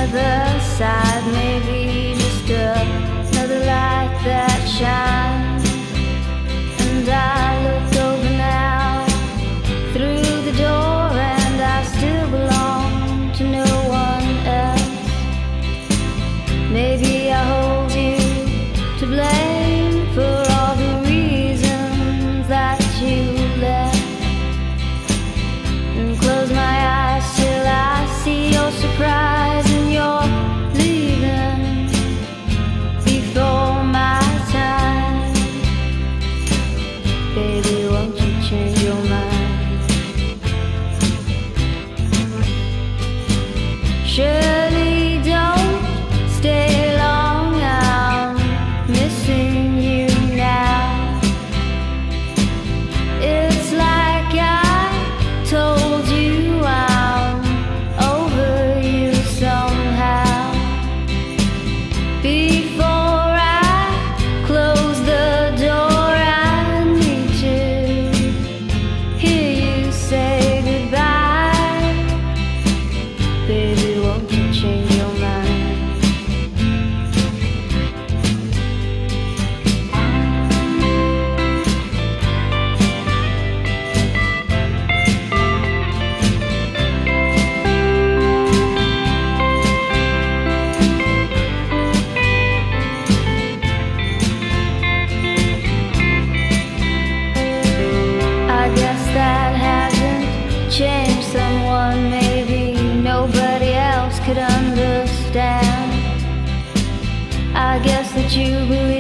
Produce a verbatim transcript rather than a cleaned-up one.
other side, maybe just another light that shines. And I look over now through the door, and I still belong to no one else. Maybe I hold you to blame for all the reasons that you left, and close my eyes till I see your surprise and your leaving before my time. Baby, won't you change your mind? Surely don't stay long, I'm missing you now. It's like I told you I'm over you somehow. Before I close the door, I need to hear you say goodbye. Baby, won't you change your mind? I guess that hasn't changed someone. Maybe nobody else could understand. I guess that you believe